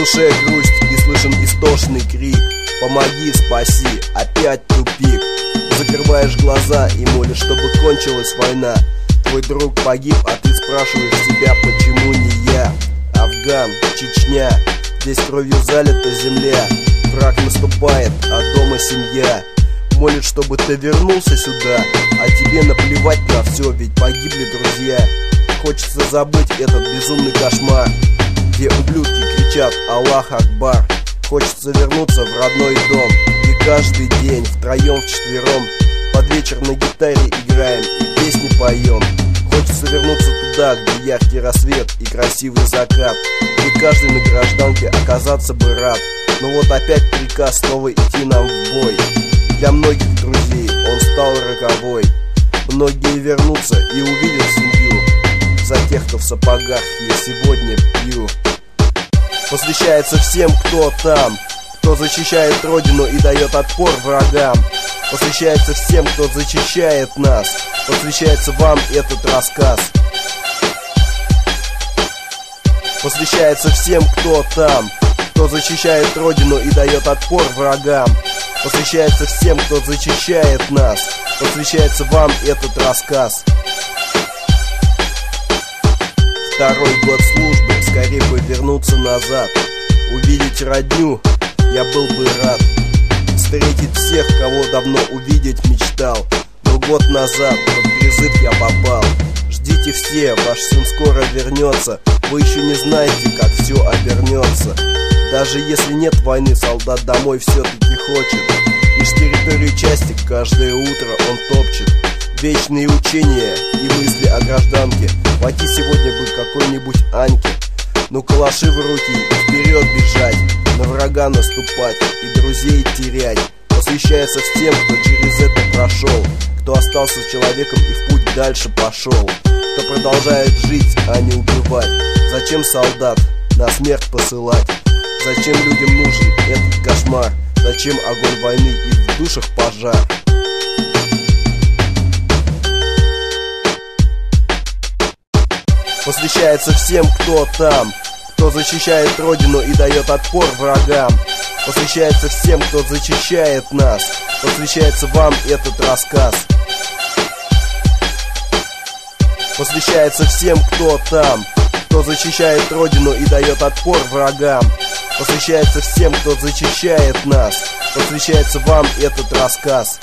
душе грусть и слышен истошный крик: помоги, спаси, опять тупик. Закрываешь глаза и молишь, чтобы кончилась война. Твой друг погиб, а ты спрашиваешь себя, почему не я? Афган, Чечня, здесь кровью залита земля. Враг наступает, а дома семья. Молит, чтобы ты вернулся сюда, а тебе наплевать на все, ведь погибли друзья. Хочется забыть этот безумный кошмар, где ублюдки кричат «Аллах Акбар». Хочется вернуться в родной дом, где каждый день втроем, вчетвером под вечер на гитаре играем и песни поем. Хочется вернуться туда, где яркий рассвет и красивый закат, где каждый на гражданке оказаться бы рад. Но вот опять приказ снова идти нам в бой. Для многих друзей он стал роковой. Многие вернутся и увидят семью. За тех, кто в сапогах, я сегодня пью. Посвящается всем, кто там, кто защищает родину и дает отпор врагам. Посвящается всем, кто защищает нас. Посвящается вам этот рассказ. Посвящается всем, кто там, кто защищает родину и дает отпор врагам. Посвящается всем, кто защищает нас. Посвящается вам этот рассказ. Второй год службы, скорее бы вернуться назад. Увидеть родню я был бы рад. Встретить всех, кого давно увидеть мечтал. Но год назад под призыв я попал. Ждите все, ваш сын скоро вернется. Вы еще не знаете, как все обернется. Даже если нет войны, солдат домой все-таки хочет. Лишь территорию части каждое утро он топчет. Вечные учения и мысли о гражданке. Пойти сегодня бы какой-нибудь Аньке. Ну калаши в руки и вперед бежать, на врага наступать и друзей терять. Посвящается всем, кто через это прошел, кто остался человеком и в путь дальше пошел, кто продолжает жить, а не убивать. Зачем солдат на смерть посылать? Зачем людям нужен этот кошмар? Зачем огонь войны и в душах пожар? Посвящается всем, кто там, кто защищает родину и дает отпор врагам. Посвящается всем, кто защищает нас. Посвящается вам этот рассказ. Посвящается всем, кто там, кто защищает родину и дает отпор врагам. Посвящается всем, кто защищает нас. Посвящается вам этот рассказ.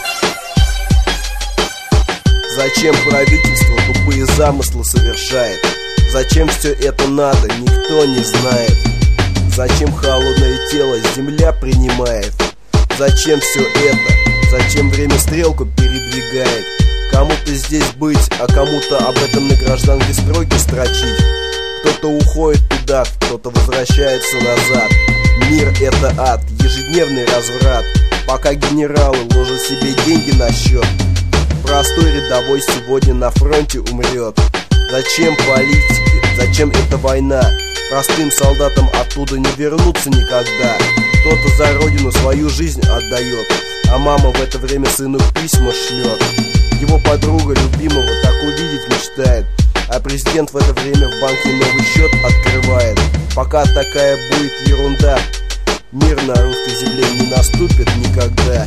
Зачем правительство тупые замыслы совершает? Зачем все это надо, никто не знает. Зачем холодное тело земля принимает? Зачем все это? Зачем время стрелку передвигает? Кому-то здесь быть, а кому-то об этом на гражданке строки строчить. Кто-то уходит туда, кто-то возвращается назад. Мир — это ад, ежедневный разврат. Пока генералы ложат себе деньги на счет, простой рядовой сегодня на фронте умрет. Зачем политики? Зачем эта война? Простым солдатам оттуда не вернуться никогда. Кто-то за родину свою жизнь отдает, а мама в это время сыну письма шлет. Его подруга любимого так увидеть мечтает, а президент в это время в банке новый счет открывает. Пока такая будет ерунда, мир на русской земле не наступит никогда.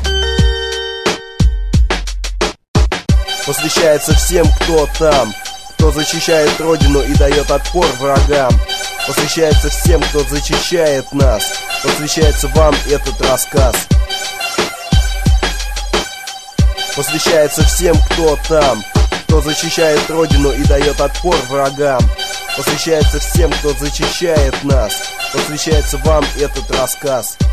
Посвящается всем, кто там, кто защищает родину и дает отпор врагам. Посвящается всем, кто защищает нас. Посвящается вам этот рассказ. Посвящается всем, кто там, кто защищает родину и дает отпор врагам. Посвящается всем, кто защищает нас. Посвящается вам этот рассказ.